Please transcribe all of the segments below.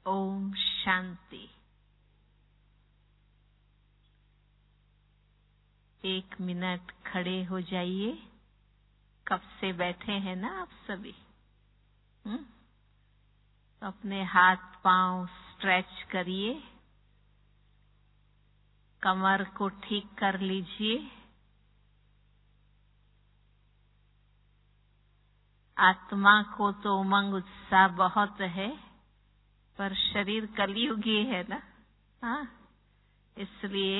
Om Shanti. 1 minute खड़े हो जाइए। कब से बैठे हैं ना आप सभी? तो अपने हाथ पांव स्ट्रेच करिए, कमर को ठीक कर लीजिए। आत्मा को तो उमंग उत्साह बहुत है, पर शरीर कलयुगी है ना। हाँ, इसलिए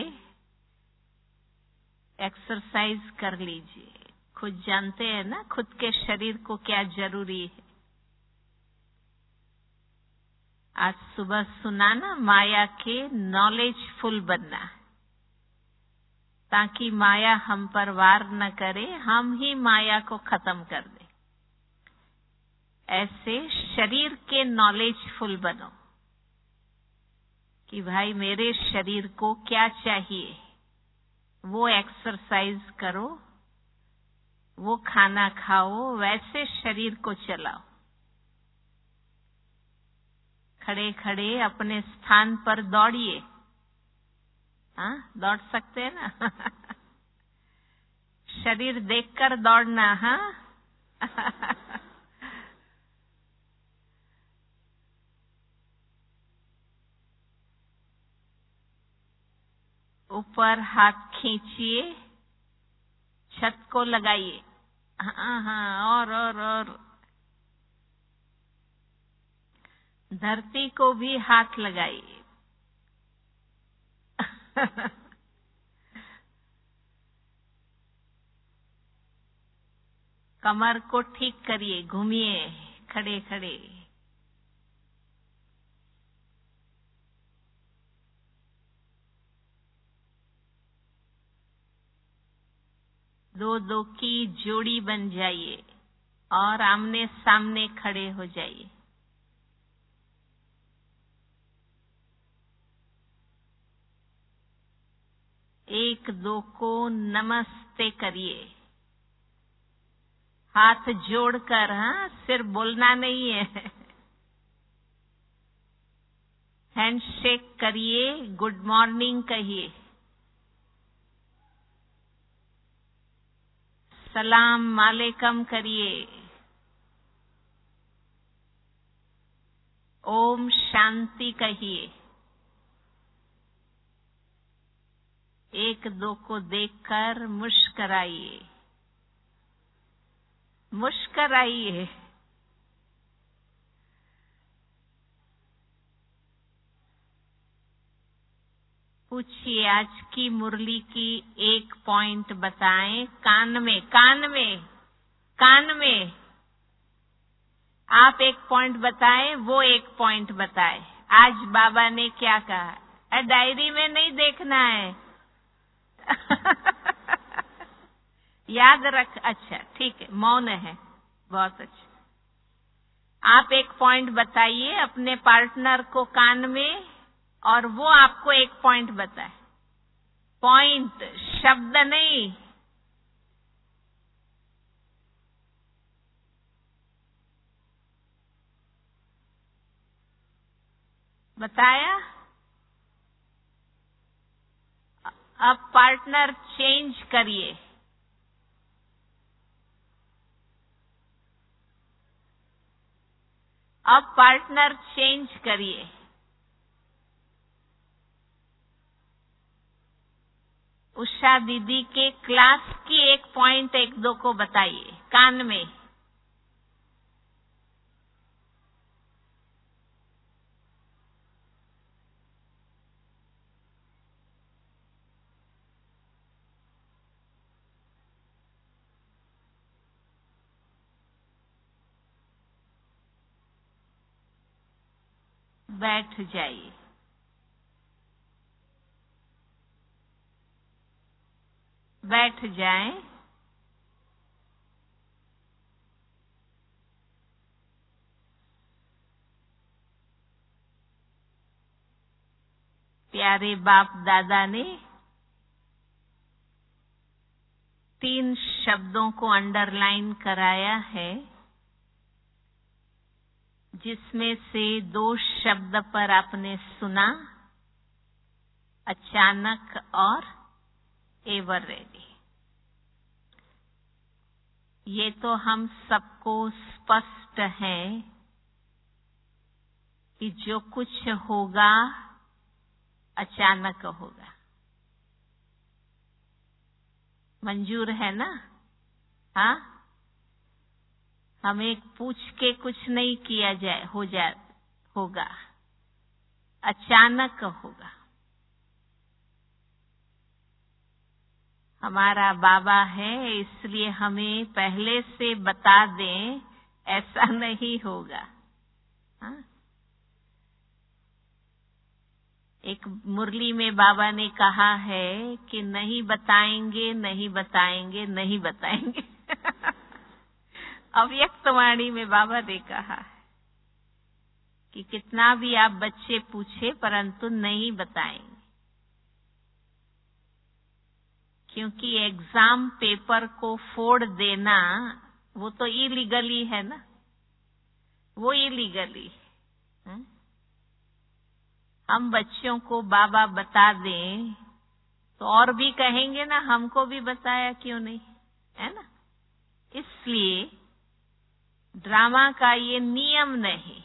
एक्सरसाइज कर लीजिए। खुद जानते हैं ना खुद के शरीर को क्या जरूरी है। आज सुबह सुना ना, माया के नॉलेजफुल बनना, ताकि माया हम पर वार न करे, हम ही माया को खत्म कर दें। ऐसे शरीर के नॉलेजफुल बनो कि भाई मेरे शरीर को क्या चाहिए, वो एक्सरसाइज करो, वो खाना खाओ, वैसे शरीर को चलाओ। खड़े खड़े अपने स्थान पर दौड़िए। हाँ, दौड़ सकते हैं ना? शरीर देखकर दौड़ना। हाँ। ऊपर हाथ खींचिए, छत को लगाइए। हाँ हाँ, और धरती को भी हाथ लगाइए। कमर को ठीक करिए, घूमिए खड़े खड़े। दो की जोड़ी बन जाइए और आमने सामने खड़े हो जाइए। एक दो को नमस्ते करिए, हाथ जोड़कर। हाँ, सिर्फ बोलना नहीं है। हैंडशेक करिए, गुड मॉर्निंग कहिए, सलाम वालेकुम करिए, ओम शांति कहिए। एक दो को देखकर मुस्कुराइए, मुस्कुराइए। पूछिए, आज की मुरली की एक पॉइंट बताएं। कान में कान में कान में आप एक पॉइंट बताएं, वो एक पॉइंट बताए। आज बाबा ने क्या कहा? डायरी में नहीं देखना है। याद रख। अच्छा ठीक है, मौन है, बहुत अच्छा। आप एक पॉइंट बताइए अपने पार्टनर को कान में, और वो आपको एक पॉइंट बताए। पॉइंट, शब्द नहीं। बताया? अब पार्टनर चेंज करिए। अब पार्टनर चेंज करिए। उषा दीदी के क्लास की एक पॉइंट एक दो को बताइए कान में। बैठ जाइए। बैठ जाएं। प्यारे बाप दादा ने 3 शब्दों को अंडरलाइन कराया है, जिसमें से 2 शब्द पर आपने सुना, अचानक और एवर रेडी। ये तो हम सबको स्पष्ट है कि जो कुछ होगा अचानक होगा। मंजूर है ना? हाँ, हमें पूछ के कुछ नहीं किया होगा, अचानक होगा। हमारा बाबा है, इसलिए हमें पहले से बता दें ऐसा नहीं होगा। हाँ? एक मुरली में बाबा ने कहा है कि नहीं बताएंगे, नहीं बताएंगे, नहीं बताएंगे। अव्यक्त वाणी में बाबा ने कहा है कि कितना भी आप बच्चे पूछे परंतु नहीं बताएंगे, क्योंकि एग्जाम पेपर को फोड़ देना वो तो इलीगली है ना, वो इलीगली है। हम बच्चों को बाबा बता दें तो और भी कहेंगे ना हमको भी बताया क्यों नहीं, है ना? इसलिए ड्रामा का ये नियम नहीं,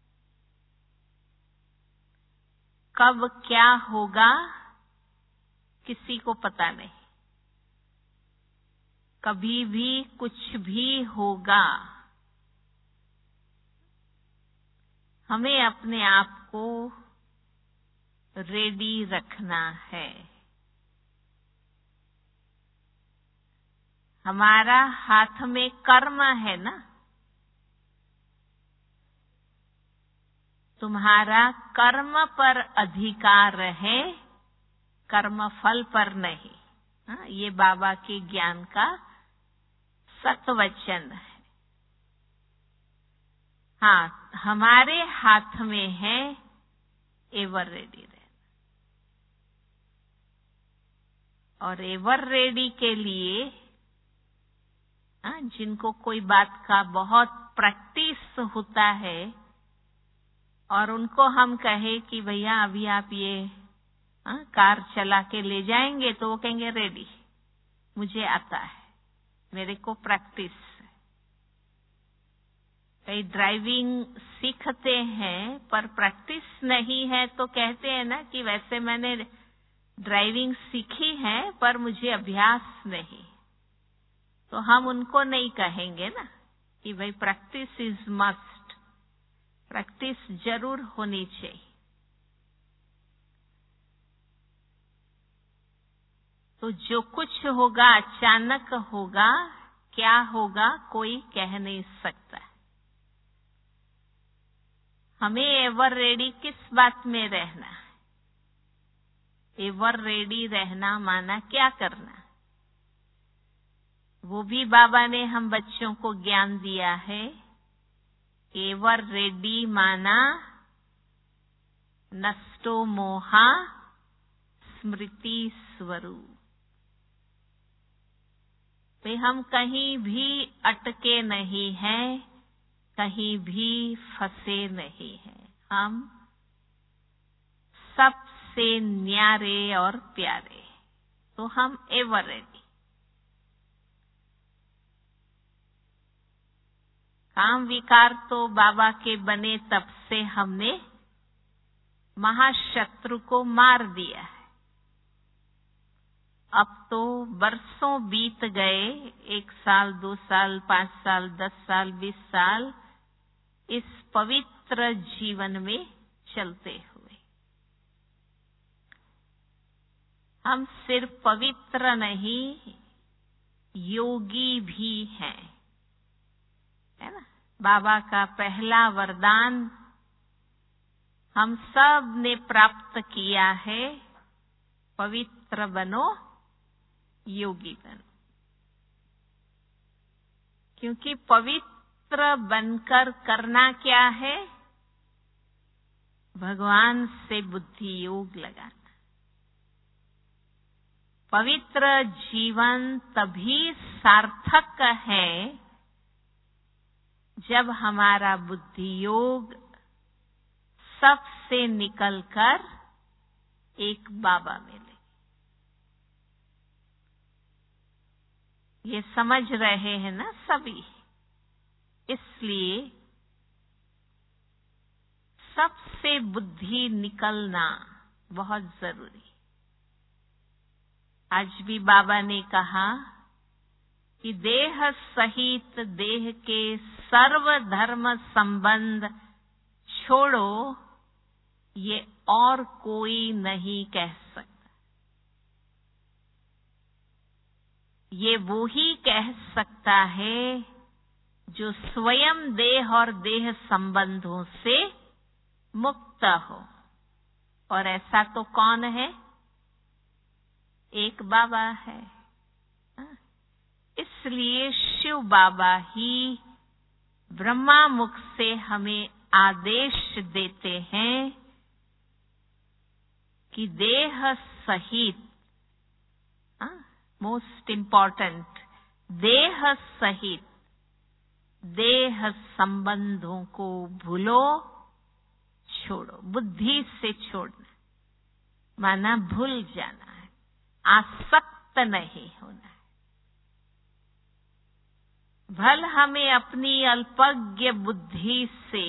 कब क्या होगा किसी को पता नहीं, कभी भी कुछ भी होगा। हमें अपने आप को रेडी रखना है। हमारा हाथ में कर्म है ना, तुम्हारा कर्म पर अधिकार है, कर्म फल पर नहीं। हाँ, ये बाबा के ज्ञान का सत्वचन है। हाँ, हमारे हाथ में है एवर रेडी रहना, और एवर रेडी के लिए जिनको कोई बात का बहुत प्रैक्टिस होता है और उनको हम कहे कि भैया अभी आप ये कार चला के ले जाएंगे, तो वो कहेंगे रेडी, मुझे आता है, मेरे को प्रैक्टिस। कई ड्राइविंग सीखते हैं पर प्रैक्टिस नहीं है तो कहते हैं ना कि वैसे मैंने ड्राइविंग सीखी है पर मुझे अभ्यास नहीं, तो हम उनको नहीं कहेंगे ना कि भाई प्रैक्टिस इज मस्ट, प्रैक्टिस जरूर होनी चाहिए। तो जो कुछ होगा अचानक होगा, क्या होगा कोई कह नहीं सकता। हमें एवर रेडी किस बात में रहना है? एवर रेडी रहना माना क्या करना? वो भी बाबा ने हम बच्चों को ज्ञान दिया है। एवर रेडी माना नष्टो मोहा स्मृति स्वरूप। भाई हम कहीं भी अटके नहीं हैं, कहीं भी फंसे नहीं हैं, हम सबसे न्यारे और प्यारे, तो हम एवर रेडी। काम विकार तो बाबा के बने तब से हमने महाशत्रु को मार दिया है। अब तो बरसों बीत गए, 1 साल, 2 साल, 5 साल, 10 साल, 20 साल इस पवित्र जीवन में चलते हुए हम सिर्फ पवित्र नहीं, योगी भी हैं, है ना? बाबा का पहला वरदान हम सब ने प्राप्त किया है, पवित्र बनो, योगी बनो। क्योंकि पवित्र बनकर करना क्या है? भगवान से बुद्धि योग लगाना। पवित्र जीवन तभी सार्थक है जब हमारा बुद्धि योग सबसे निकलकर एक बाबा मिले। ये समझ रहे हैं ना सभी? इसलिए सबसे बुद्धि निकलना बहुत जरूरी। आज भी बाबा ने कहा कि देह सहित देह के सर्व धर्म संबंध छोड़ो, ये और कोई नहीं कह सकता। ये वो ही कह सकता है जो स्वयं देह और देह संबंधों से मुक्त हो। और ऐसा तो कौन है? एक बाबा है। इसलिए शिव बाबा ही ब्रह्मा मुख से हमें आदेश देते हैं कि देह सहित, मोस्ट इंपॉर्टेंट, देह सहित देह संबंधों को भूलो, छोड़ो। बुद्धि से छोड़ना माना भूल जाना है, आसक्त नहीं होना है। भल हमें अपनी अल्पज्ञ बुद्धि से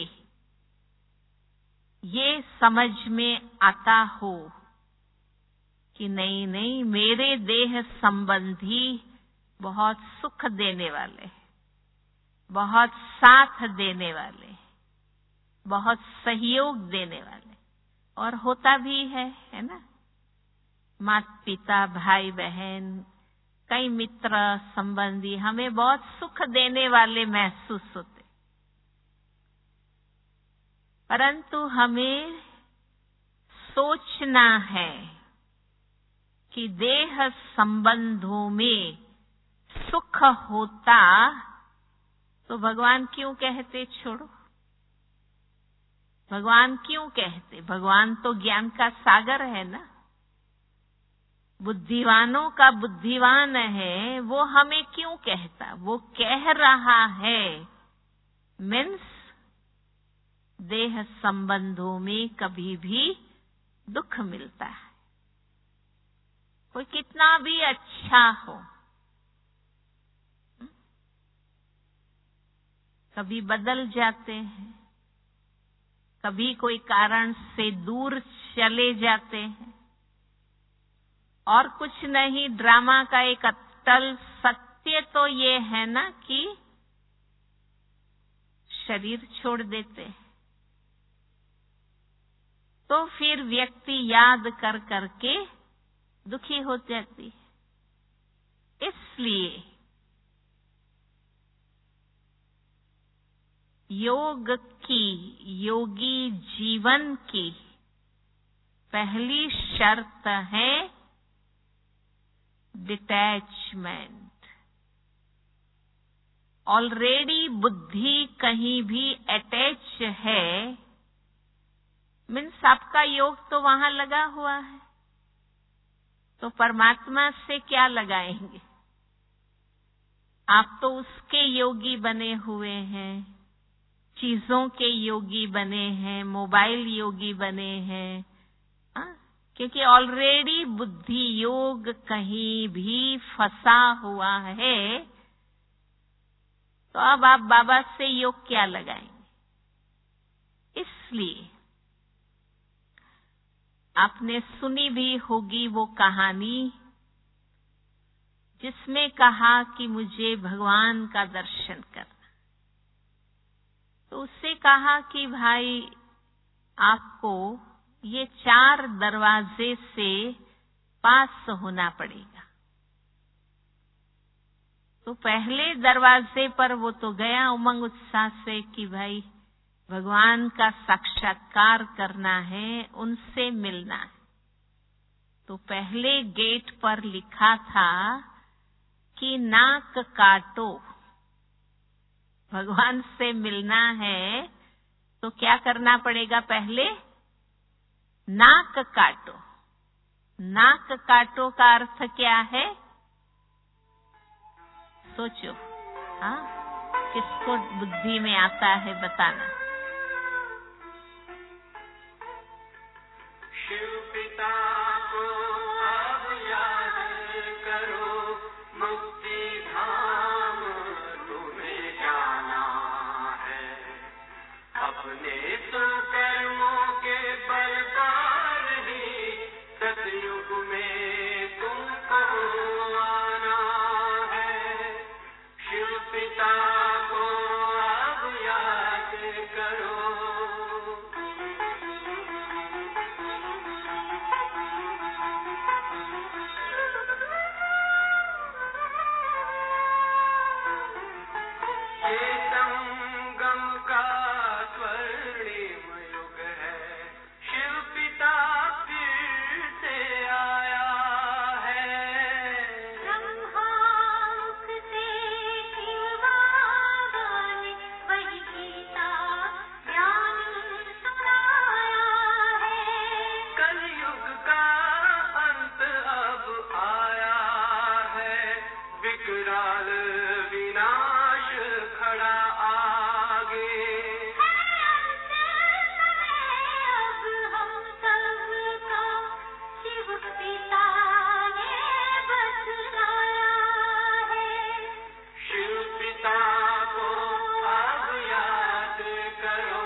ये समझ में आता हो कि नहीं नहीं, मेरे देह संबंधी बहुत सुख देने वाले, बहुत साथ देने वाले, बहुत सहयोग देने वाले, और होता भी है ना? माता पिता, भाई बहन, कई मित्र संबंधी हमें बहुत सुख देने वाले महसूस होते, परंतु हमें सोचना है कि देह संबंधों में सुख होता तो भगवान क्यों कहते छोड़ो? भगवान क्यों कहते? भगवान तो ज्ञान का सागर है ना, बुद्धिवानों का बुद्धिवान है। वो हमें क्यों कहता? वो कह रहा है मीन्स देह संबंधों में कभी भी दुख मिलता है। कोई कितना भी अच्छा हो, कभी बदल जाते हैं, कभी कोई कारण से दूर चले जाते हैं, और कुछ नहीं, ड्रामा का एक अटल सत्य तो ये है ना कि शरीर छोड़ देते हैं। तो फिर व्यक्ति याद कर करके दुखी हो जाती है। इसलिए योग की, योगी जीवन की पहली शर्त है डिटैचमेंट। ऑलरेडी बुद्धि कहीं भी अटैच है, मीन्स आपका योग तो वहां लगा हुआ है, तो परमात्मा से क्या लगाएंगे? आप तो उसके योगी बने हुए हैं, चीजों के योगी बने हैं, मोबाइल योगी बने हैं, क्योंकि ऑलरेडी बुद्धि योग कहीं भी फंसा हुआ है। तो अब आप बाबा से योग क्या लगाएंगे? इसलिए आपने सुनी भी होगी वो कहानी जिसमें कहा कि मुझे भगवान का दर्शन करना। तो उससे कहा कि भाई आपको ये 4 दरवाजे से पास होना पड़ेगा। तो पहले दरवाजे पर वो तो गया उमंग उत्साह से कि भाई भगवान का साक्षात्कार करना है, उनसे मिलना है। तो पहले गेट पर लिखा था कि नाक काटो। भगवान से मिलना है तो क्या करना पड़ेगा? पहले नाक काटो। नाक काटो का अर्थ क्या है? सोचो। किसको बुद्धि में आता है बताना। शिव पिता को अब याद करो, मुक्ति धाम तुम्हें जाना है। अपने सुकर्मों के बल पर ही सतयुग में तुमको आना है। शिव पिता को अब याद करो। संगम का स्वर्णिम युग है, शिव पिता फिर से आया है। ब्रह्मामुख से शिव बाबा ने वही गीता ज्ञान सुनाया है। कलयुग का अंत अब आया है, विकराल विनाश खड़ा आगे। अब हम सबको शिव पिता ने बतलाया है। शिव पिता को अब याद करो।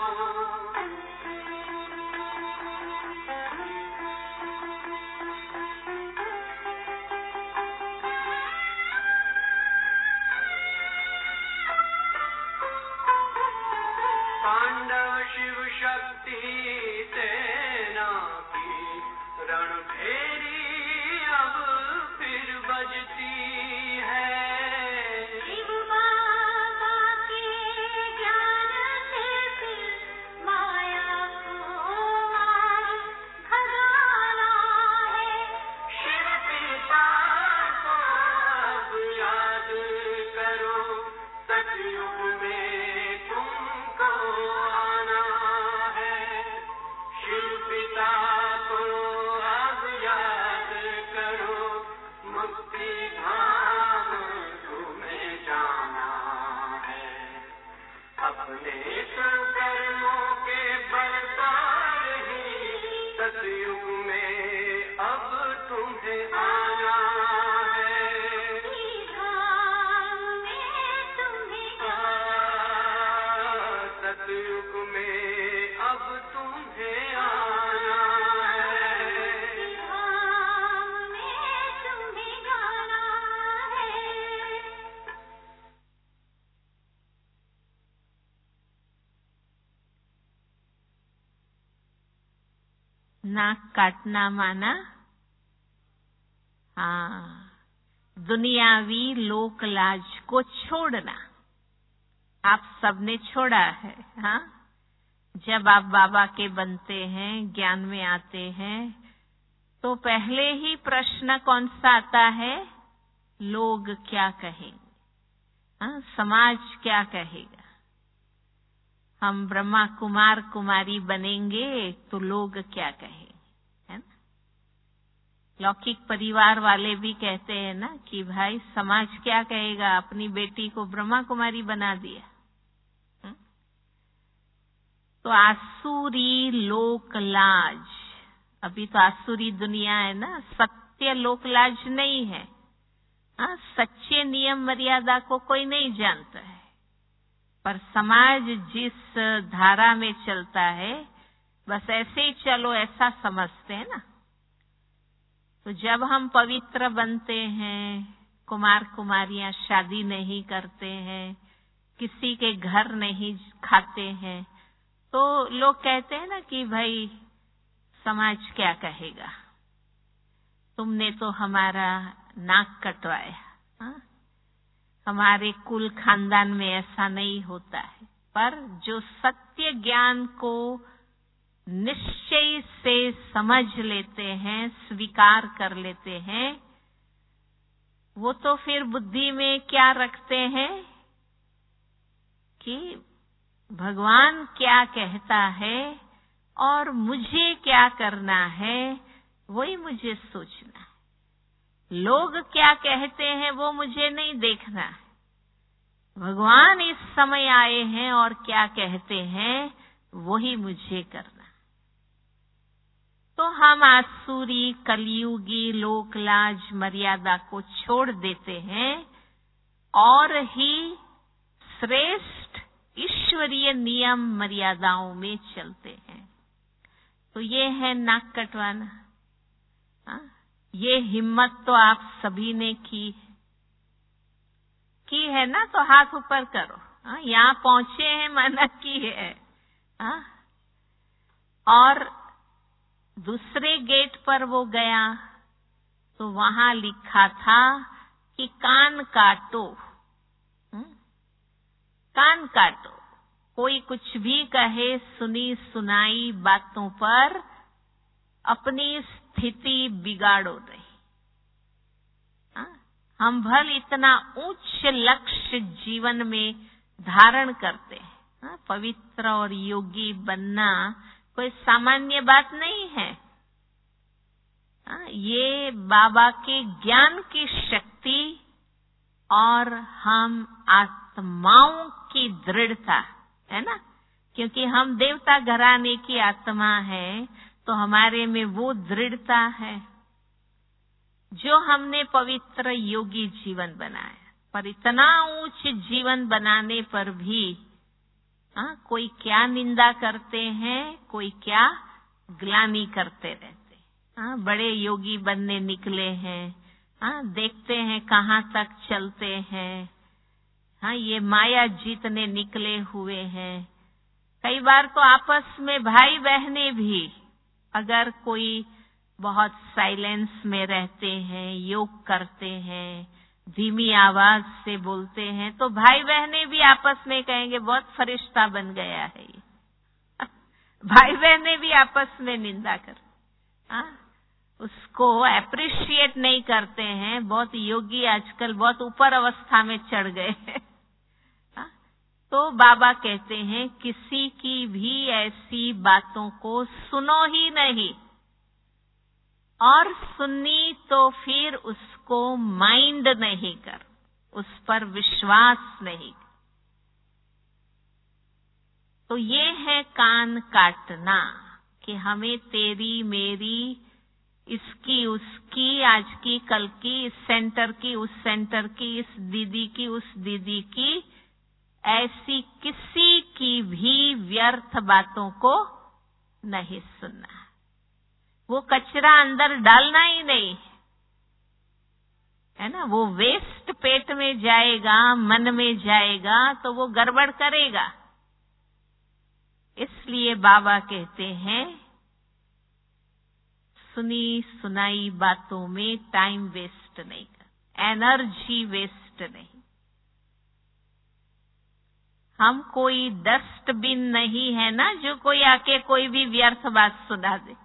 पांडव शिव शक्ति सेना की रणभेरी अब फिर बजती है। शिव बाबा के ज्ञान से फिर माया को मार भगाना है। शिव पिता को अब याद करो, सतयुग में तुमको आना है। शिव पिता को अब याद करो, मुक्ति धाम तुम्हें जाना है। अपने कर्मों के बल पर ही सतयुग में अब तुम्हें आना है। धाम में तुम्हें सतयुग में अब तुम्हें आना है। धाम में तुम्हें जाना है। नाक काटना माना? हाँ, दुनियावी लोक लाज को छोड़ना। आप सबने छोड़ा है। हाँ, जब आप बाबा के बनते हैं, ज्ञान में आते हैं, तो पहले ही प्रश्न कौन सा आता है? लोग क्या कहेंगे? हाँ, समाज क्या कहेगा? हम ब्रह्मा कुमार कुमारी बनेंगे तो लोग क्या कहेंगे, है ना? लौकिक परिवार वाले भी कहते हैं ना कि भाई समाज क्या कहेगा, अपनी बेटी को ब्रह्मा कुमारी बना दिया। तो आसुरी लोक लाज, अभी तो आसुरी दुनिया है ना, सत्य लोक लाज नहीं है। हाँ, सच्चे नियम मर्यादा को कोई नहीं जानता है, पर समाज जिस धारा में चलता है, बस ऐसे ही चलो ऐसा समझते हैं ना। तो जब हम पवित्र बनते हैं, कुमार कुमारियां शादी नहीं करते हैं, किसी के घर नहीं खाते हैं, तो लोग कहते हैं ना कि भाई समाज क्या कहेगा, तुमने तो हमारा नाक कटवाया। हाँ? हमारे कुल खानदान में ऐसा नहीं होता है। पर जो सत्य ज्ञान को निश्चय से समझ लेते हैं, स्वीकार कर लेते हैं, वो तो फिर बुद्धि में क्या रखते हैं कि भगवान क्या कहता है और मुझे क्या करना है, वही मुझे सोचना है। लोग क्या कहते हैं वो मुझे नहीं देखना है। भगवान इस समय आए हैं और क्या कहते हैं वही मुझे करना। तो हम आसुरी कलयुगी लोकलाज मर्यादा को छोड़ देते हैं और ही श्रेष्ठ ईश्वरीय नियम मर्यादाओं में चलते हैं। तो ये है नाक कटवाना। ये हिम्मत तो आप सभी ने की है ना, तो हाथ ऊपर करो। यहाँ पहुंचे हैं, मना की है। और दूसरे गेट पर वो गया तो वहां लिखा था कि कान काटो, कान काटो। कोई कुछ भी कहे, सुनी सुनाई बातों पर अपनी स्थिति बिगाड़ो नहीं। हम भल इतना उच्च लक्ष्य जीवन में धारण करते हैं। पवित्र और योगी बनना कोई सामान्य बात नहीं है। ये बाबा के ज्ञान की शक्ति और हम आत्माओं की दृढ़ता है ना, क्योंकि हम देवता घराने की आत्मा है, तो हमारे में वो दृढ़ता है जो हमने पवित्र योगी जीवन बनाया। पर इतना ऊंच जीवन बनाने पर भी कोई क्या निंदा करते हैं, कोई क्या ग्लानि करते रहते। बड़े योगी बनने निकले हैं, देखते हैं कहाँ तक चलते हैं। ये माया जीतने निकले हुए हैं। कई बार तो आपस में भाई बहनें भी, अगर कोई बहुत साइलेंस में रहते हैं, योग करते हैं, धीमी आवाज से बोलते हैं, तो भाई बहनें भी आपस में कहेंगे बहुत फरिश्ता बन गया है ये। भाई बहनें भी आपस में निंदा कर, उसको अप्रिशिएट नहीं करते हैं। बहुत योगी आजकल बहुत ऊपर अवस्था में चढ़ गए हैं। तो बाबा कहते हैं किसी की भी ऐसी बातों को सुनो ही नहीं, और सुनी तो फिर उसको माइंड नहीं कर, उस पर विश्वास नहीं। तो ये है कान काटना, कि हमें तेरी मेरी, इसकी उसकी, आज की कल की, इस सेंटर की उस सेंटर की, इस दीदी की उस दीदी की, ऐसी किसी की भी व्यर्थ बातों को नहीं सुनना। वो कचरा अंदर डालना ही नहीं है ना, वो वेस्ट पेट में जाएगा, मन में जाएगा तो वो गड़बड़ करेगा। इसलिए बाबा कहते हैं सुनी सुनाई बातों में टाइम वेस्ट नहीं कर, एनर्जी वेस्ट नहीं। हम कोई डस्टबिन नहीं है ना जो कोई आके कोई भी व्यर्थ बात सुना दे।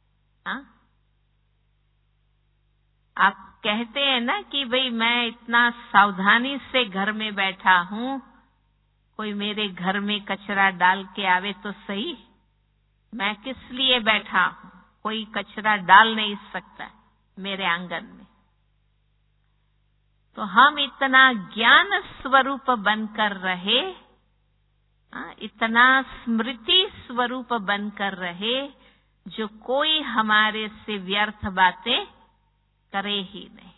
आप कहते हैं ना कि भाई मैं इतना सावधानी से घर में बैठा हूं, कोई मेरे घर में कचरा डाल के आवे तो सही, मैं किस लिए बैठा हूं, कोई कचरा डाल नहीं सकता मेरे आंगन में। तो हम इतना ज्ञान स्वरूप बनकर रहे, इतना स्मृति स्वरूप बनकर रहे, जो कोई हमारे से व्यर्थ बातें करे ही नहीं।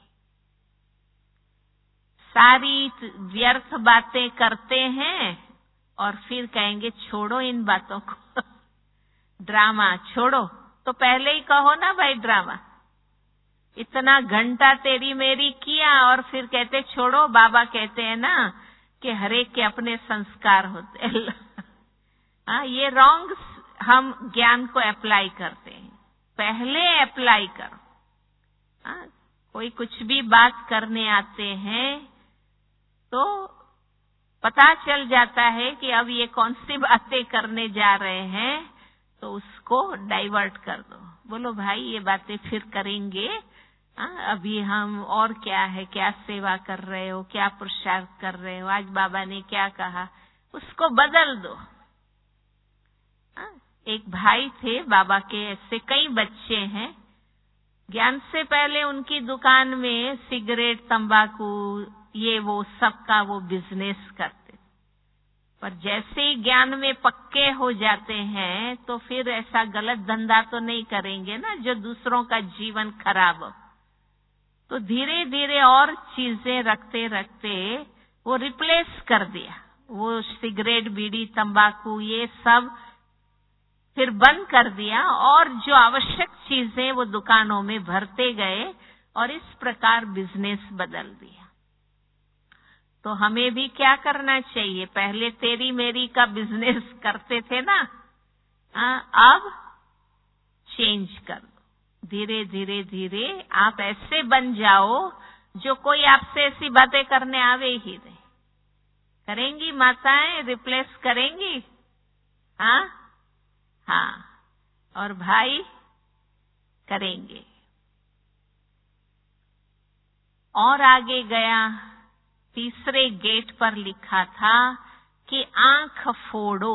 सारी व्यर्थ बातें करते हैं और फिर कहेंगे छोड़ो इन बातों को, ड्रामा छोड़ो। तो पहले ही कहो ना भाई ड्रामा, इतना घंटा तेरी मेरी किया और फिर कहते छोड़ो। बाबा कहते हैं ना कि हरेक के अपने संस्कार होते हैं। ये रॉन्ग हम ज्ञान को अप्लाई करते हैं। पहले अप्लाई करो। कोई कुछ भी बात करने आते हैं तो पता चल जाता है कि अब ये कौन सी बातें करने जा रहे हैं, तो उसको डाइवर्ट कर दो। बोलो भाई ये बातें फिर करेंगे, अभी हम और क्या है, क्या सेवा कर रहे हो, क्या पुरुषार्थ कर रहे हो, आज बाबा ने क्या कहा, उसको बदल दो। एक भाई थे बाबा के, ऐसे कई बच्चे हैं। ज्ञान से पहले उनकी दुकान में सिगरेट, तंबाकू ये वो सबका वो बिजनेस करते। पर जैसे ही ज्ञान में पक्के हो जाते हैं तो फिर ऐसा गलत धंधा तो नहीं करेंगे ना जो दूसरों का जीवन खराब हो। तो धीरे धीरे और चीजें रखते रखते वो रिप्लेस कर दिया। वो सिगरेट, बीड़ी, तंबाकू ये सब फिर बंद कर दिया और जो आवश्यक चीजें वो दुकानों में भरते गए और इस प्रकार बिजनेस बदल दिया। तो हमें भी क्या करना चाहिए? पहले तेरी मेरी का बिजनेस करते थे ना, अब चेंज कर दो। धीरे धीरे धीरे आप ऐसे बन जाओ जो कोई आपसे ऐसी बातें करने आवे ही नहीं। करेंगी माताएं? रिप्लेस करेंगी? हाँ। और भाई करेंगे। और आगे गया, तीसरे गेट पर लिखा था कि आंख फोड़ो।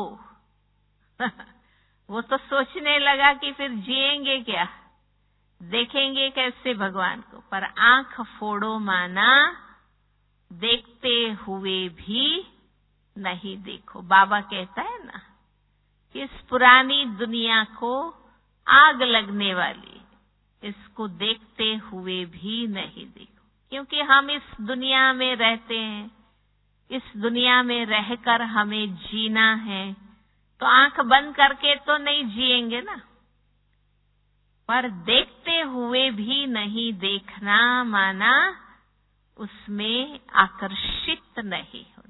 वो तो सोचने लगा कि फिर जिएंगे क्या, देखेंगे कैसे भगवान को। पर आंख फोड़ो माना देखते हुए भी नहीं देखो। बाबा कहता है ना कि इस पुरानी दुनिया को आग लगने वाली, इसको देखते हुए भी नहीं देखो। क्योंकि हम इस दुनिया में रहते हैं, इस दुनिया में रहकर हमें जीना है, तो आंख बंद करके तो नहीं जिएंगे ना। पर देखते हुए भी नहीं देखना माना उसमें आकर्षित नहीं होना।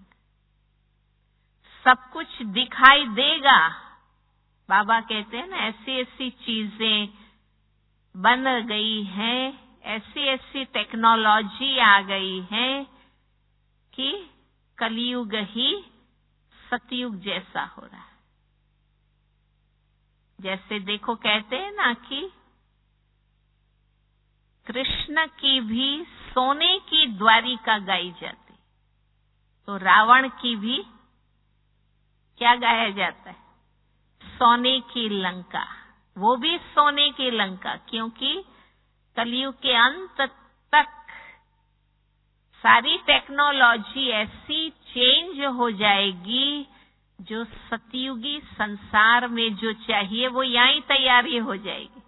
सब कुछ दिखाई देगा। बाबा कहते हैं ना, ऐसी ऐसी चीजें बन गई हैं, ऐसी ऐसी टेक्नोलॉजी आ गई है कि कलयुग ही सतयुग जैसा हो रहा है। जैसे देखो कहते हैं ना कि कृष्ण की भी सोने की द्वारिका गाई जाती, तो रावण की भी क्या गाया जाता है? सोने की लंका। वो भी सोने की लंका, क्योंकि कलयुग के अंत तक सारी टेक्नोलॉजी ऐसी चेंज हो जाएगी, जो सतयुगी संसार में जो चाहिए वो यहीं तैयारी हो जाएगी।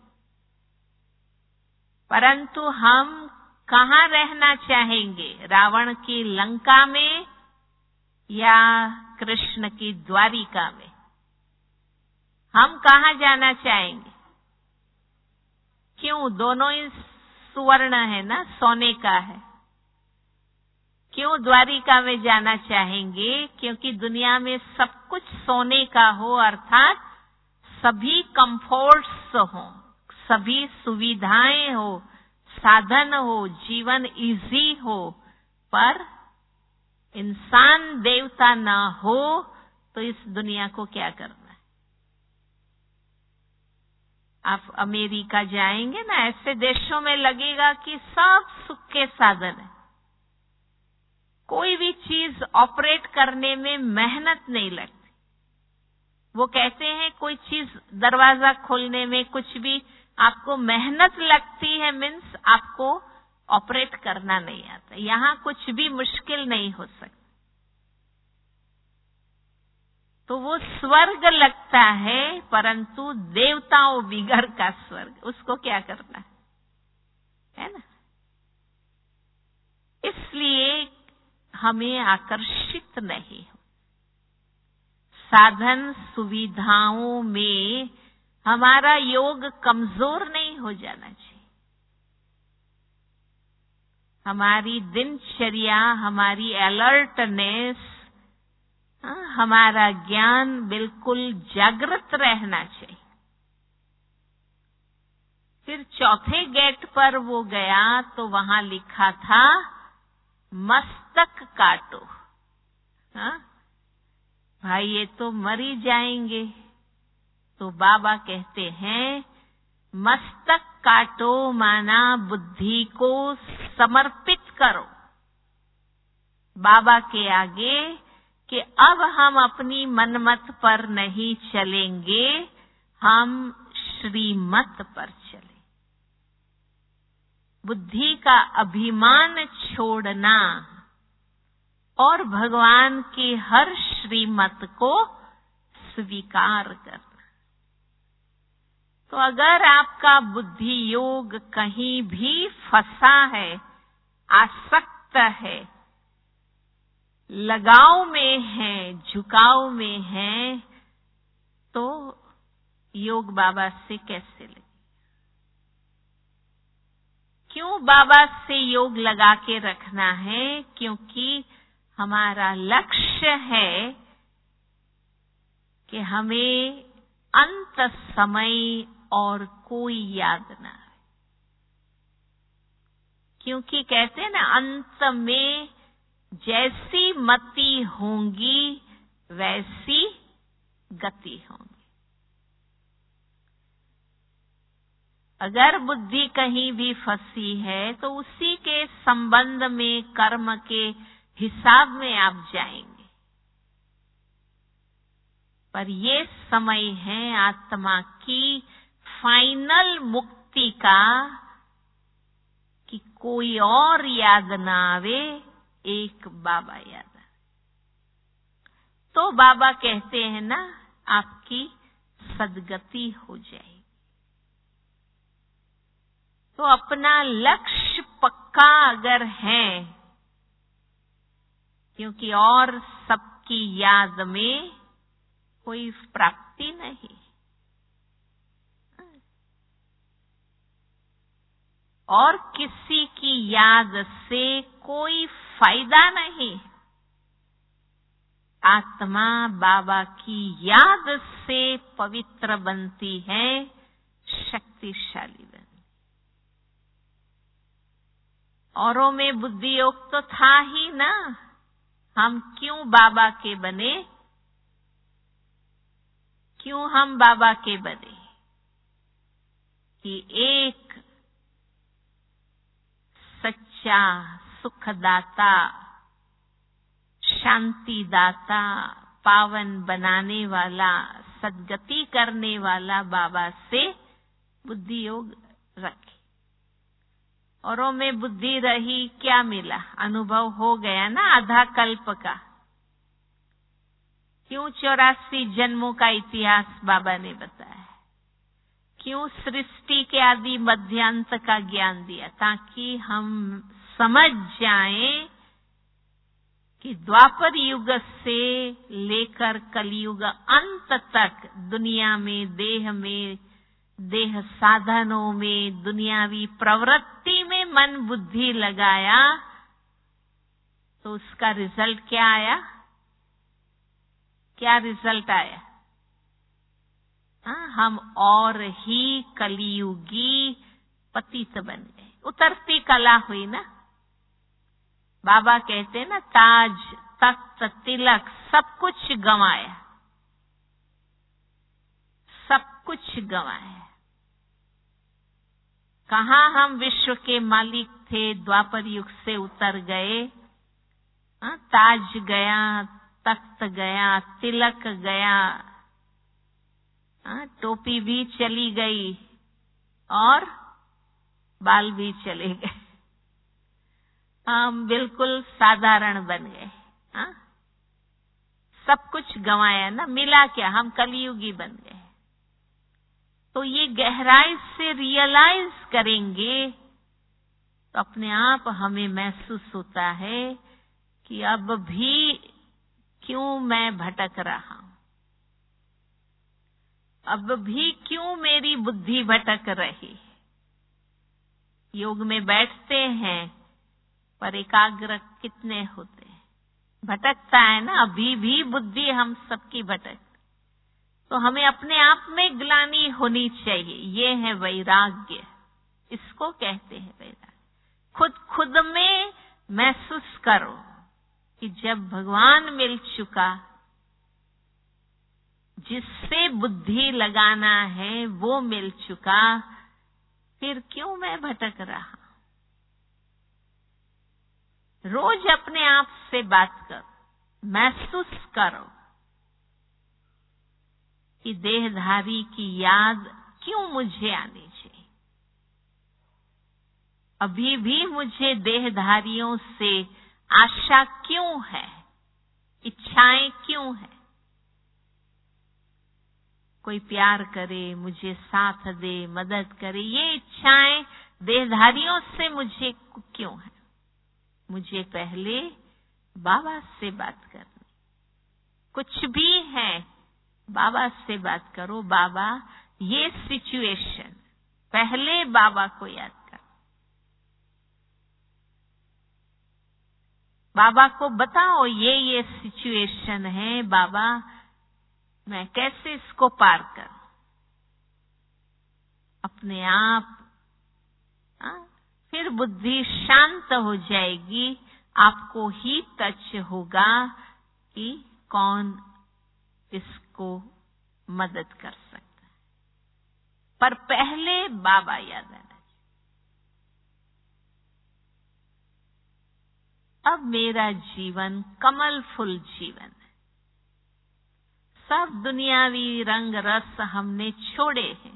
परंतु हम कहाँ रहना चाहेंगे? रावण की लंका में या कृष्ण की द्वारिका में? हम कहाँ जाना चाहेंगे? क्यों? दोनों ही सुवर्ण है ना, सोने का है। क्यों द्वारिका में जाना चाहेंगे? क्योंकि दुनिया में सब कुछ सोने का हो, अर्थात सभी कंफर्ट्स हो, सभी सुविधाएं हो, साधन हो, जीवन इजी हो। पर इंसान देवता ना हो तो इस दुनिया को क्या करना है? आप अमेरिका जाएंगे ना, ऐसे देशों में लगेगा कि सब सुख के साधन है। कोई भी चीज ऑपरेट करने में मेहनत नहीं लगती। वो कहते हैं कोई चीज दरवाजा खोलने में कुछ भी आपको मेहनत लगती है, मीन्स आपको ऑपरेट करना नहीं आता। यहाँ कुछ भी मुश्किल नहीं हो सकता। तो वो स्वर्ग लगता है, परंतु देवताओं बिगर का स्वर्ग, उसको क्या करना है ना? इसलिए हमें आकर्षित नहीं हो। साधन सुविधाओं में हमारा योग कमजोर नहीं हो जाना चाहिए। हमारी दिनचर्या, हमारी अलर्टनेस, हमारा ज्ञान बिल्कुल जागृत रहना चाहिए। फिर चौथे गेट पर वो गया तो वहां लिखा था मस्तक काटो। भाई ये तो मर ही जाएंगे। तो बाबा कहते हैं मस्तक काटो माना बुद्धि को समर्पित करो बाबा के आगे कि अब हम अपनी मनमत पर नहीं चलेंगे, हम श्रीमत पर चलें। बुद्धि का अभिमान छोड़ना, और भगवान की हर श्रीमत को स्वीकार करना। तो अगर आपका बुद्धि योग कहीं भी फंसा है, आसक्त है, लगाव में है, झुकाव में है, तो योग बाबा से कैसे लगे? क्यों बाबा से योग लगा के रखना है? क्योंकि हमारा लक्ष्य है कि हमें अंत समय और कोई याद ना आए। क्योंकि कहते हैं ना, अंत में जैसी मति होंगी वैसी गति होंगी। अगर बुद्धि कहीं भी फंसी है तो उसी के संबंध में, कर्म के हिसाब में आप जाएंगे। पर ये समय है आत्मा की फाइनल मुक्ति का, कि कोई और याद ना आवे, एक बाबा याद आवे। तो बाबा कहते हैं ना, आपकी सद्गति हो जाएगी। तो अपना लक्ष्य पक्का अगर है, क्योंकि और सबकी याद में कोई प्राप्ति नहीं, और किसी की याद से कोई फायदा नहीं। आत्मा बाबा की याद से पवित्र बनती है, शक्तिशाली बनती। औरों में बुद्धि योग तो था ही ना, हम क्यों बाबा के बने? क्यों हम बाबा के बने? कि एक सच्चा सुखदाता, शांतिदाता, पावन बनाने वाला, सद्गति करने वाला बाबा से बुद्धि योग रखे। औरों में बुद्धि रही, क्या मिला? अनुभव हो गया ना आधा कल्प का। क्यों 84 जन्मों का इतिहास बाबा ने बताया? क्यों सृष्टि के आदि मध्यांत का ज्ञान दिया? ताकि हम समझ जाएं कि द्वापर युग से लेकर कलयुग अंत तक दुनिया में, देह साधनों में, दुनियावी प्रवृत्ति में मन बुद्धि लगाया तो उसका रिजल्ट क्या आया? क्या रिजल्ट आया? हम और ही कलियुगी पतित बन गए। उतरती कला हुई ना। बाबा कहते ना, ताज, तख्त, तिलक सब कुछ गंवाया, सब कुछ गंवाया। कहाँ हम विश्व के मालिक थे? द्वापर युग से उतर गए। ताज गया, तख्त गया, तिलक गया, टोपी भी चली गई और बाल भी चले गए। हम बिल्कुल साधारण बन गए। सब कुछ गंवाया ना, मिला क्या? हम कलियुगी बन गए। तो ये गहराई से रियलाइज करेंगे तो अपने आप हमें महसूस होता है कि अब भी क्यों मैं भटक रहा हूं, अब भी क्यों मेरी बुद्धि भटक रही। योग में बैठते हैं पर एकाग्र कितने होते हैं? भटकता है ना, अभी भी बुद्धि हम सबकी भटक। तो हमें अपने आप में ग्लानि होनी चाहिए। ये है वैराग्य, इसको कहते हैं वैराग्य। खुद में महसूस करो कि जब भगवान मिल चुका, जिससे बुद्धि लगाना है वो मिल चुका, फिर क्यों मैं भटक रहा? रोज अपने आप से बात करो, महसूस करो कि देहधारी की याद क्यों मुझे आनी चाहिए। अभी भी मुझे देहधारियों से आशा क्यों है, इच्छाएं क्यों है। कोई प्यार करे, मुझे साथ दे, मदद करे, ये इच्छाएं देहधारियों से मुझे क्यों है। मुझे पहले बाबा से बात करनी। कुछ भी है, बाबा से बात करो। बाबा, ये सिचुएशन, पहले बाबा को याद कर। बाबा को बताओ ये सिचुएशन है, बाबा मैं कैसे इसको पार करूं। अपने आप फिर बुद्धि शांत हो जाएगी। आपको ही टच होगा कि कौन इसको मदद कर सकता है। पर पहले बाबा याद आना चाहिए। अब मेरा जीवन कमल फुल जीवन है। सब दुनियावी रंग रस हमने छोड़े हैं।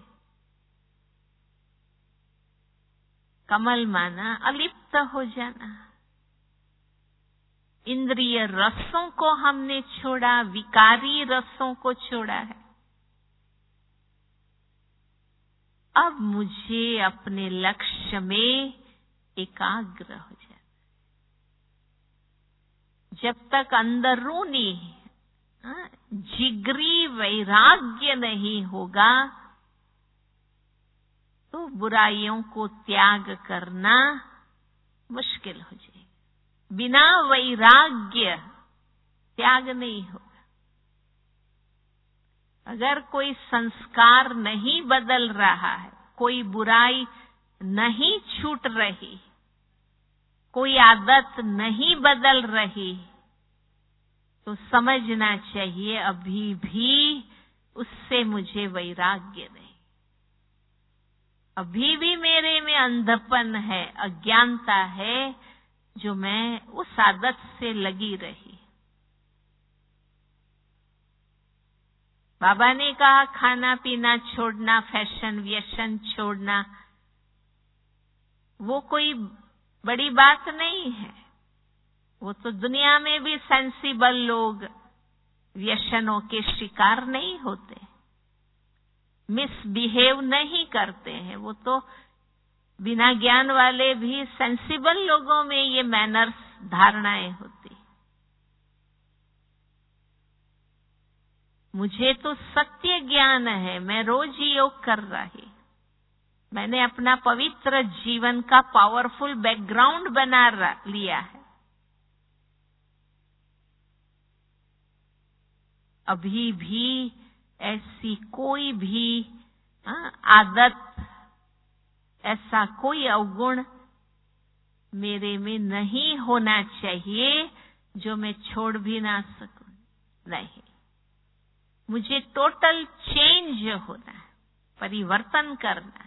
कमल माना अलिप्त हो जाना। इंद्रिय रसों को हमने छोड़ा, विकारी रसों को छोड़ा है। अब मुझे अपने लक्ष्य में एकाग्र हो जाना। जब तक अंदरूनी जिगरी वैराग्य नहीं होगा तो बुराइयों को त्याग करना मुश्किल हो जाएगा। बिना वैराग्य त्याग नहीं होगा। अगर कोई संस्कार नहीं बदल रहा है, कोई बुराई नहीं छूट रही, कोई आदत नहीं बदल रही, तो समझना चाहिए अभी भी उससे मुझे वैराग्य नहीं। अभी भी मेरे में अंधपन है, अज्ञानता है, जो मैं उस आदत से लगी रही। बाबा ने कहा खाना पीना छोड़ना, फैशन व्यसन छोड़ना, वो कोई बड़ी बात नहीं है। वो तो दुनिया में भी सेंसिबल लोग व्यसनों के शिकार नहीं होते, मिसबिहेव नहीं करते हैं। वो तो बिना ज्ञान वाले भी सेंसिबल लोगों में ये मैनर्स, धारणाएं होती। मुझे तो सत्य ज्ञान है, मैं रोज योग कर रही। मैंने अपना पवित्र जीवन का पावरफुल बैकग्राउंड बना लिया है। अभी भी ऐसी कोई भी आदत, ऐसा कोई अवगुण मेरे में नहीं होना चाहिए जो मैं छोड़ भी ना सकूं। नहीं, मुझे टोटल चेंज होना है, परिवर्तन करना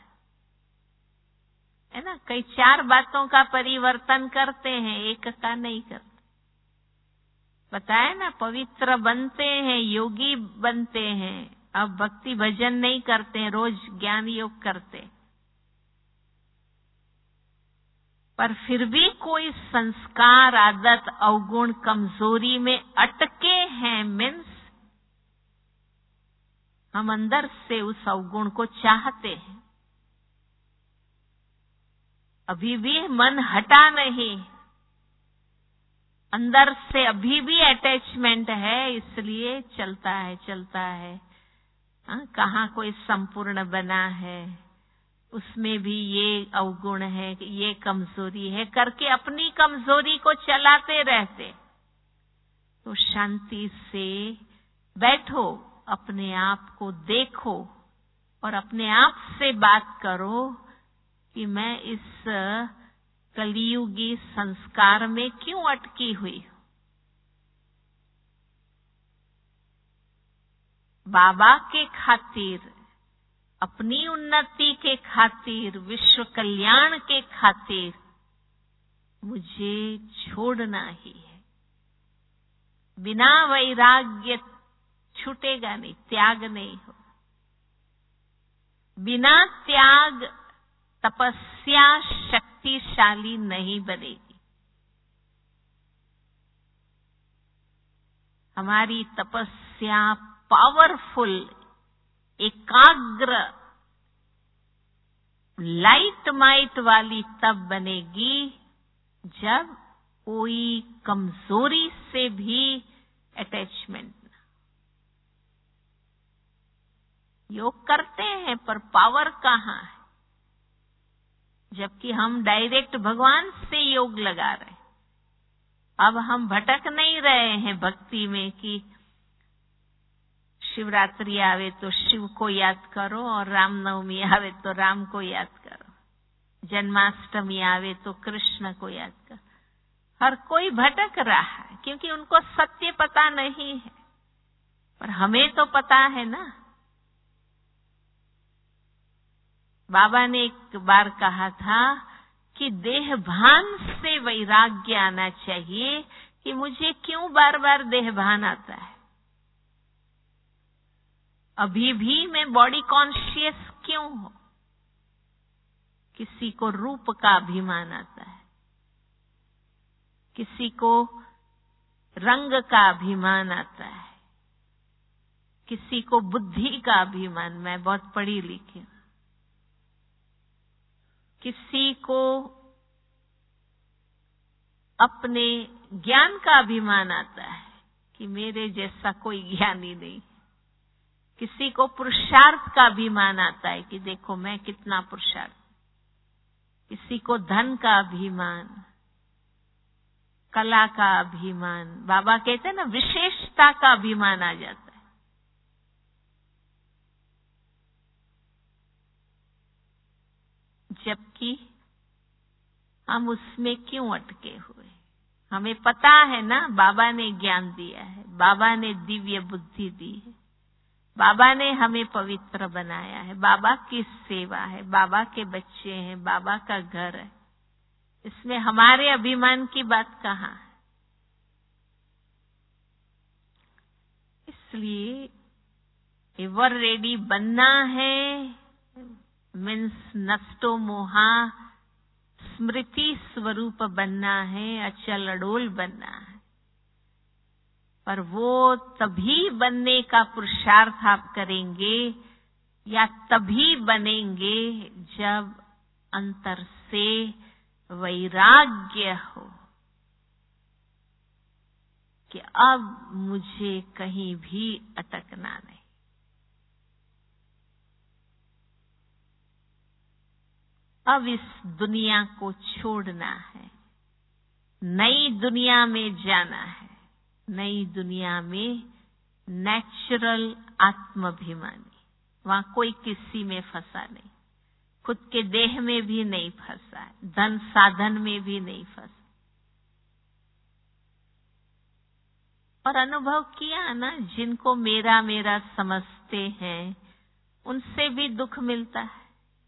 है ना। कई 4 बातों का परिवर्तन करते हैं, एक का नहीं करते। बताया ना, पवित्र बनते हैं, योगी बनते हैं। अब भक्ति भजन नहीं करते हैं, रोज ज्ञान योग करते। पर फिर भी कोई संस्कार, आदत, अवगुण, कमजोरी में अटके हैं, मीन्स हम अंदर से उस अवगुण को चाहते हैं। अभी भी मन हटा नहीं, अंदर से अभी भी अटैचमेंट है, इसलिए चलता है। कहाँ कोई संपूर्ण बना है, उसमें भी ये अवगुण है, ये कमजोरी है, करके अपनी कमजोरी को चलाते रहते। तो शांति से बैठो, अपने आप को देखो और अपने आप से बात करो कि मैं इस कलियुगी संस्कार में क्यों अटकी हुई हूं। बाबा के खातिर, अपनी उन्नति के खातिर, विश्व कल्याण के खातिर मुझे छोड़ना ही है। बिना वैराग्य छूटेगा नहीं, त्याग नहीं हो। बिना त्याग तपस्या शक्तिशाली नहीं बनेगी। हमारी तपस्या पावरफुल, एकाग्र, लाइट माइट वाली तब बनेगी जब कोई कमजोरी से भी अटैचमेंट न। योग करते हैं पर पावर कहाँ है? जबकि हम डायरेक्ट भगवान से योग लगा रहे हैं। अब हम भटक नहीं रहे हैं भक्ति में कि शिवरात्रि आवे तो शिव को याद करो और रामनवमी आवे तो राम को याद करो, जन्माष्टमी आवे तो कृष्ण को याद करो। हर कोई भटक रहा है क्योंकि उनको सत्य पता नहीं है, पर हमें तो पता है ना। बाबा ने एक बार कहा था कि देह भान से वैराग्य आना चाहिए कि मुझे क्यों बार बार देह भान आता है, अभी भी मैं बॉडी कॉन्शियस क्यों हूं। किसी को रूप का अभिमान आता है, किसी को रंग का अभिमान आता है, किसी को बुद्धि का अभिमान, मैं बहुत पढ़ी लिखी हूं, किसी को अपने ज्ञान का अभिमान आता है कि मेरे जैसा कोई ज्ञानी नहीं, किसी को पुरुषार्थ का अभिमान आता है कि देखो मैं कितना पुरुषार्थ, किसी को धन का अभिमान, कला का अभिमान, बाबा कहते हैं ना विशेषता का अभिमान आ जाता है। जबकि हम उसमें क्यों अटके हुए? हमें पता है ना बाबा ने ज्ञान दिया है, बाबा ने दिव्य बुद्धि दी है, बाबा ने हमें पवित्र बनाया है, बाबा की सेवा है, बाबा के बच्चे हैं, बाबा का घर है। इसमें हमारे अभिमान की बात कहाँ है? इसलिए एवर रेडी बनना है, मीन्स नष्टो मोहा, स्मृति स्वरूप बनना है, अचल अडोल बनना है। पर वो तभी बनने का पुरुषार्थ आप करेंगे या तभी बनेंगे जब अंतर से वैराग्य हो कि अब मुझे कहीं भी अटकना नहीं। अब इस दुनिया को छोड़ना है, नई दुनिया में जाना है, नई दुनिया में नेचुरल आत्माभिमानी, वहां कोई किसी में फंसा नहीं, खुद के देह में भी नहीं फंसा, धन साधन में भी नहीं फंसा। और अनुभव किया ना, जिनको मेरा मेरा समझते हैं उनसे भी दुख मिलता है,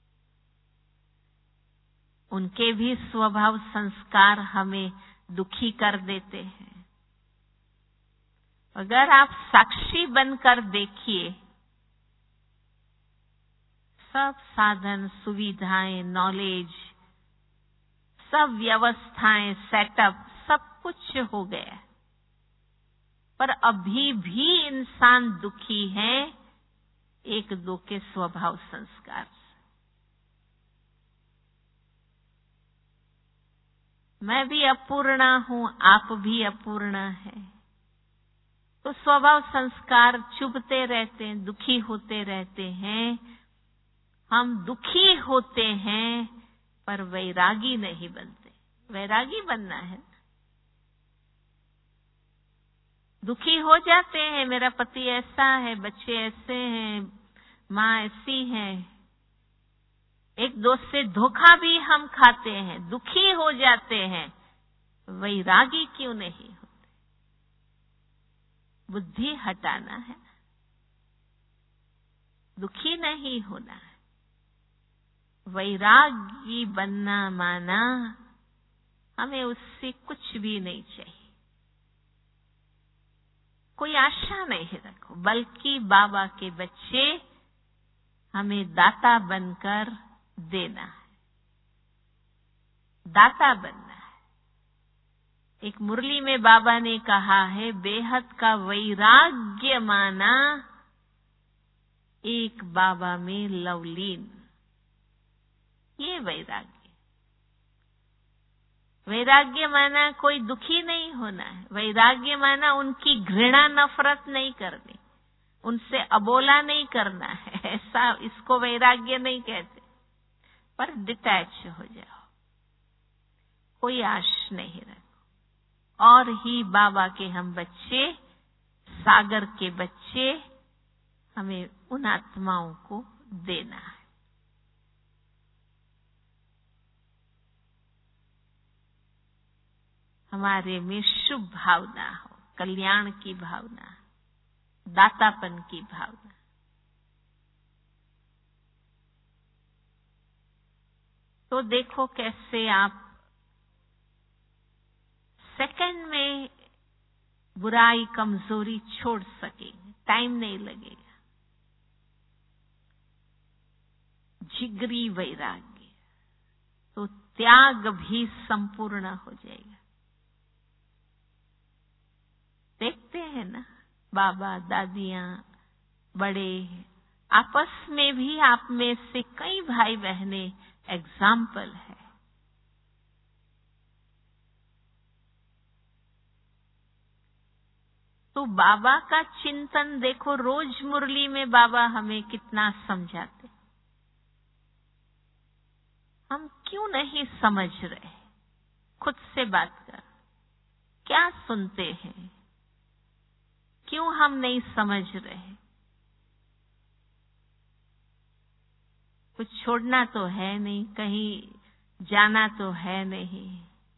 उनके भी स्वभाव संस्कार हमें दुखी कर देते हैं। अगर आप साक्षी बनकर देखिए, सब साधन, सुविधाएं, नॉलेज, सब व्यवस्थाएं, सेटअप, सब कुछ हो गया, पर अभी भी इंसान दुखी है एक दो के स्वभाव संस्कार से। मैं भी अपूर्णा हूं, आप भी अपूर्ण हैं, तो स्वभाव संस्कार चुभते रहते हैं, दुखी होते रहते हैं। हम दुखी होते हैं पर वैरागी नहीं बनते। वैरागी बनना है। दुखी हो जाते हैं, मेरा पति ऐसा है, बच्चे ऐसे हैं, माँ ऐसी है, एक दोस्त से धोखा भी हम खाते हैं, दुखी हो जाते हैं, वैरागी क्यों नहीं होते? बुद्धि हटाना है, दुखी नहीं होना है। वैरागी बनना माना हमें उससे कुछ भी नहीं चाहिए, कोई आशा नहीं रखो, बल्कि बाबा के बच्चे हमें दाता बनकर देना है, दाता बनना है। एक मुरली में बाबा ने कहा है, बेहद का वैराग्य माना एक बाबा में लवलीन। ये वैराग्य। वैराग्य माना कोई दुखी नहीं होना है। वैराग्य माना उनकी घृणा नफरत नहीं करनी, उनसे अबोला नहीं करना है। ऐसा इसको वैराग्य नहीं कहते, पर डिटैच हो जाओ, कोई आश नहीं रखो। और ही बाबा के हम बच्चे, सागर के बच्चे, हमें उन आत्माओं को देना है। हमारे में शुभ भावना हो, कल्याण की भावना, दातापन की भावना। तो देखो कैसे आप सेकंड में बुराई कमजोरी छोड़ सकेंगे, टाइम नहीं लगेगा। जिगरी वैराग्य, तो त्याग भी संपूर्ण हो जाएगा। देखते हैं ना, बाबा दादियां बड़े आपस में भी, आप में से कई भाई बहने एग्जाम्पल है। तो बाबा का चिंतन देखो, रोज मुरली में बाबा हमें कितना समझाते। हम क्यों नहीं समझ रहे? खुद से बात कर, क्या सुनते हैं? क्यों हम नहीं समझ रहे? कुछ छोड़ना तो है नहीं, कहीं जाना तो है नहीं।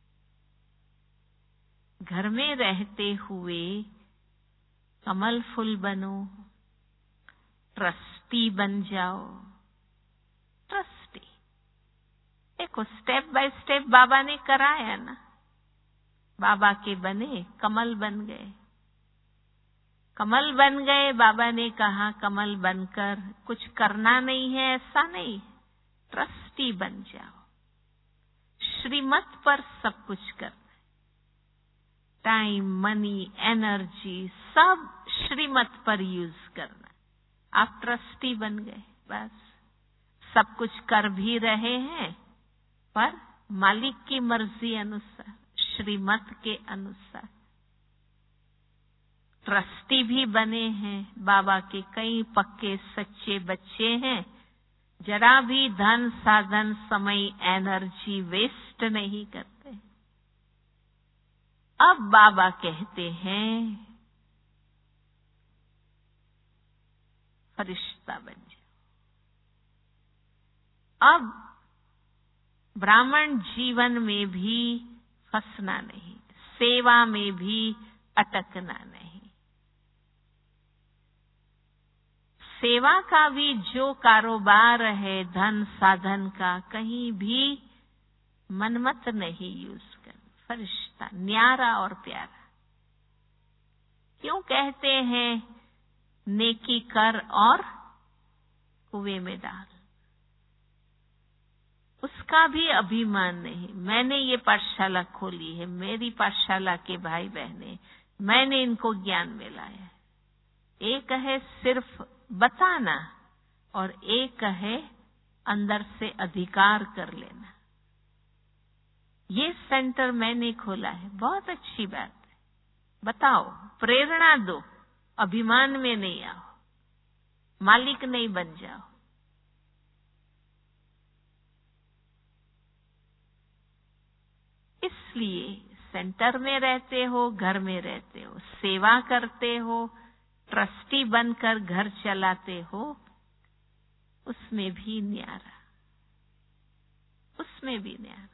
घर में रहते हुए कमल फूल बनो, ट्रस्टी बन जाओ। ट्रस्टी देखो, स्टेप बाय स्टेप बाबा ने कराया ना। बाबा के बने, कमल बन गए। कमल बन गए, बाबा ने कहा कमल बनकर कुछ करना नहीं है, ऐसा नहीं, ट्रस्टी बन जाओ। श्रीमत पर सब कुछ करना है, टाइम, मनी, एनर्जी सब श्रीमत पर यूज करना है। आप ट्रस्टी बन गए, बस सब कुछ कर भी रहे हैं, पर मालिक की मर्जी अनुसार, श्रीमत के अनुसार। ट्रस्टी भी बने हैं, बाबा के कई पक्के सच्चे बच्चे हैं। जरा भी धन, साधन, समय, एनर्जी वेस्ट नहीं करते। अब बाबा कहते हैं, फरिश्ता बन जाओ। अब ब्राह्मण जीवन में भी फंसना नहीं, सेवा में भी अटकना नहीं। सेवा का भी जो कारोबार है, धन साधन का, कहीं भी मनमत नहीं यूज कर। फरिश्ता न्यारा और प्यारा। क्यों कहते हैं नेकी कर और कुएं में डाल? उसका भी अभिमान नहीं। मैंने ये पाठशाला खोली है, मेरी पाठशाला के भाई बहने, मैंने इनको ज्ञान में लाया है। एक है सिर्फ बताना, और एक है अंदर से अधिकार कर लेना। ये सेंटर मैंने खोला है, बहुत अच्छी बात है। बताओ, प्रेरणा दो, अभिमान में नहीं आओ, मालिक नहीं बन जाओ। इसलिए सेंटर में रहते हो, घर में रहते हो, सेवा करते हो, ट्रस्टी बनकर घर चलाते हो, उसमें भी न्यारा, उसमें भी न्यारा।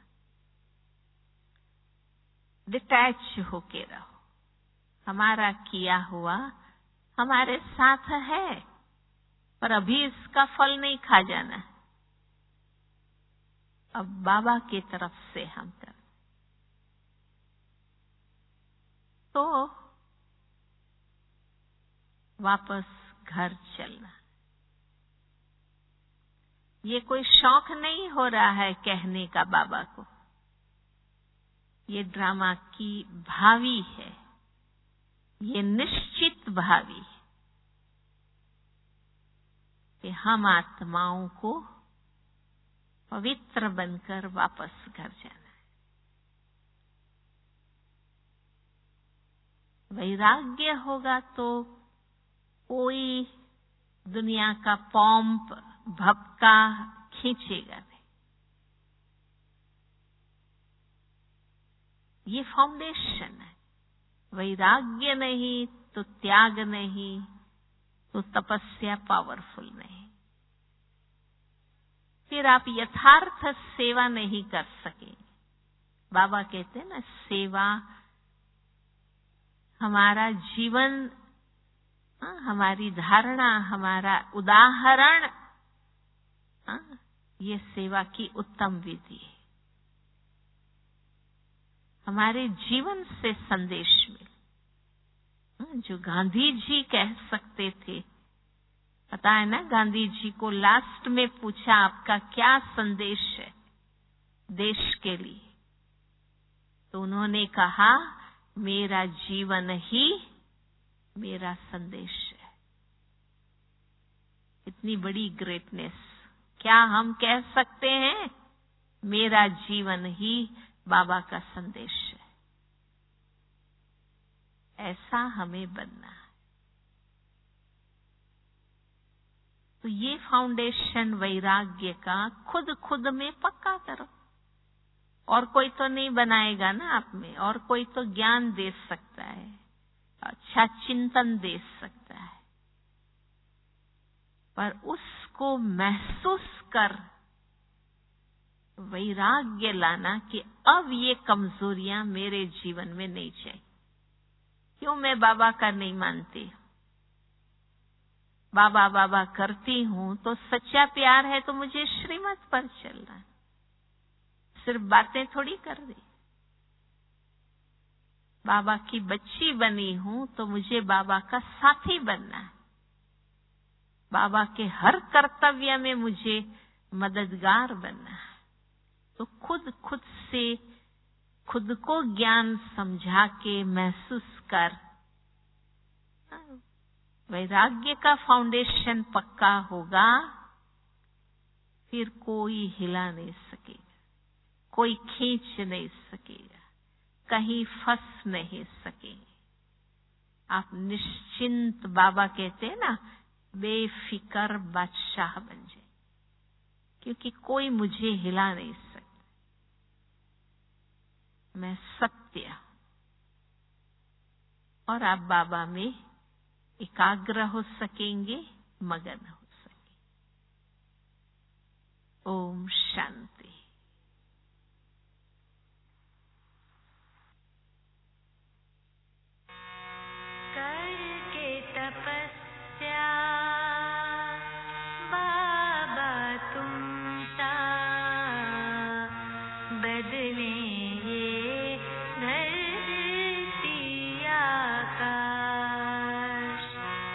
डिटैच होके रहो। हमारा किया हुआ हमारे साथ है, पर अभी इसका फल नहीं खा जाना। अब बाबा की तरफ से हम कर, तो वापस घर चलना। ये कोई शौक नहीं हो रहा है कहने का बाबा को। ये ड्रामा की भावी है, ये निश्चित भावी है कि हम आत्माओं को पवित्र बनकर वापस घर जाना है। वैराग्य होगा तो कोई दुनिया का पॉम्प भपका खींचेगा नहीं। ये फाउंडेशन है। वैराग्य नहीं तो त्याग नहीं तो तपस्या पावरफुल नहीं। फिर आप यथार्थ सेवा नहीं कर सके। बाबा कहते हैं ना, सेवा हमारा जीवन, हमारी धारणा, हमारा उदाहरण, ये सेवा की उत्तम विधि है। हमारे जीवन से संदेश मिले। जो गांधी जी कह सकते थे, पता है ना, गांधी जी को लास्ट में पूछा आपका क्या संदेश है देश के लिए, तो उन्होंने कहा मेरा जीवन ही मेरा संदेश है। इतनी बड़ी ग्रेटनेस, क्या हम कह सकते हैं मेरा जीवन ही बाबा का संदेश है। ऐसा हमें बनना है। तो ये फाउंडेशन वैराग्य का खुद में पक्का करो। और कोई तो नहीं बनाएगा ना आप में, और कोई तो ज्ञान दे सकता है, अच्छा चिंतन दे सकता है, पर उसको महसूस कर वैराग्य लाना कि अब ये कमजोरियां मेरे जीवन में नहीं चाहिए। क्यों मैं बाबा का नहीं मानती? बाबा बाबा करती हूं तो सच्चा प्यार है तो मुझे श्रीमत पर चलना है, सिर्फ बातें थोड़ी कर दी। बाबा की बच्ची बनी हूं तो मुझे बाबा का साथी बनना है। बाबा के हर कर्तव्य में मुझे मददगार बनना है। तो खुद से खुद को ज्ञान समझा के महसूस कर, वैराग्य का फाउंडेशन पक्का होगा, फिर कोई हिला नहीं सकेगा, कोई खींच नहीं सकेगा, कहीं फंस नहीं सकेंगे। आप निश्चिंत, बाबा कहते हैं ना, बेफिक्र बादशाह बन जाए, क्योंकि कोई मुझे हिला नहीं सकता। मैं सत्य, और आप बाबा में एकाग्र हो सकेंगे, मगन हो सकेंगे। ओम शांति। करके तपस्या बाबा तुमसा बदले ये धरती आकाश।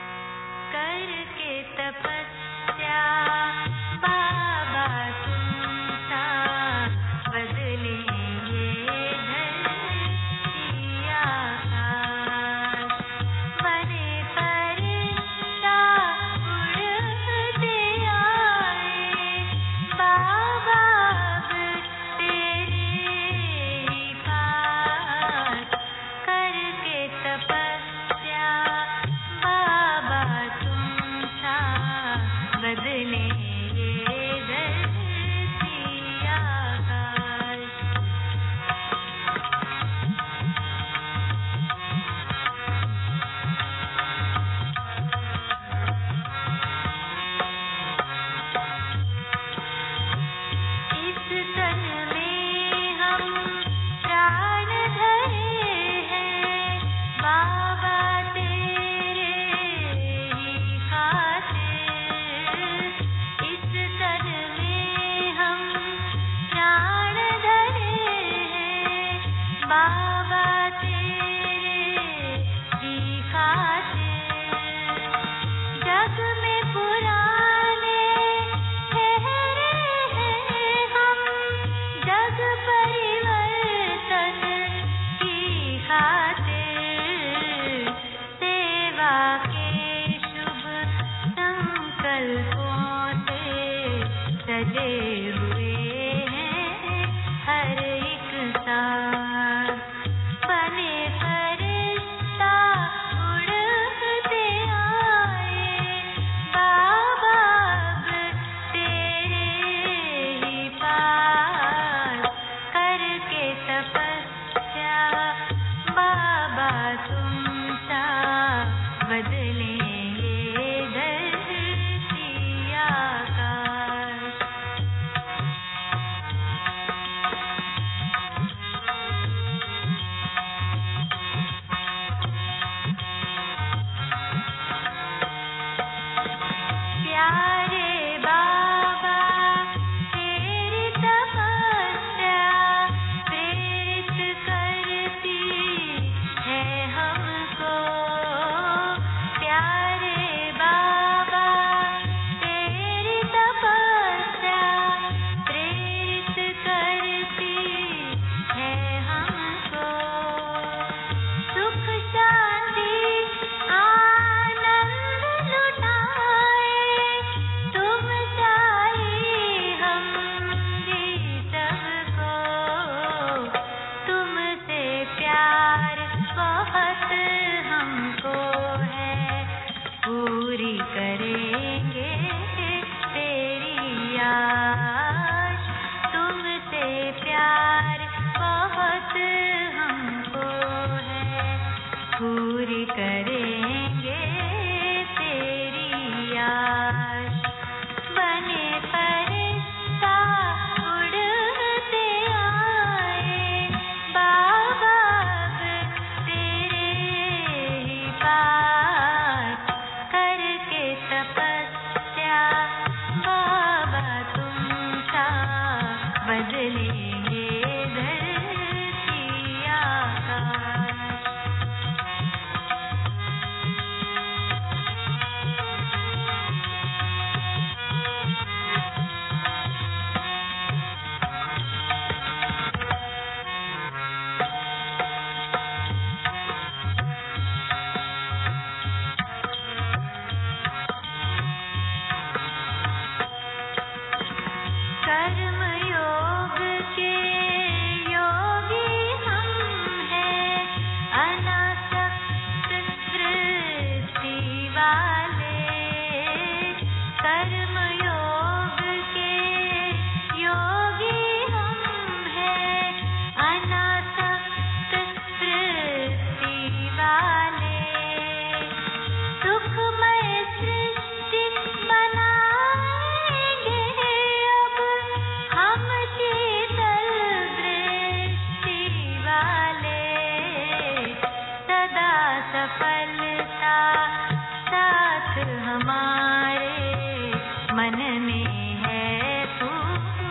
करके तपस्या बाबा तुमसा बजे हुए हैं हर एक साथ बने फरिश्ता उड़ते आए बाबा अब तेरे ही पास करके तपस्या बाबा तुम सा बदलेंगे धरती आकाश प्यारे बाबा तेरी तपस्या प्रेरित करती है हमको प्यारे बाबा तेरी तपस्या प्रेरित करती है हमको सुख शांति आनंद लुटाए तुम चाहिए हम भी सबको तुमसे प्यार बहुत हमको है पूरी करेंगे तेरी आश तुमसे प्यार बहुत हमको है पूरी करेंगे तेरी आश बने फरिश्ता उड़ते आए बाबा अब तेरे ही पास करके तपस्या बाबा तुम सा बदलेंगे धरती आकाश कर्म योग के योगी हम हैं अनासक्त वृत्ति वाले कर्म योग के योगी हम हैं अनासक्त वृत्ति वाले सुखमय सृष्टि बनाएंगे अब हम शीतल दृष्टि वाले सदा सफलता साथ हमारे मन में है तू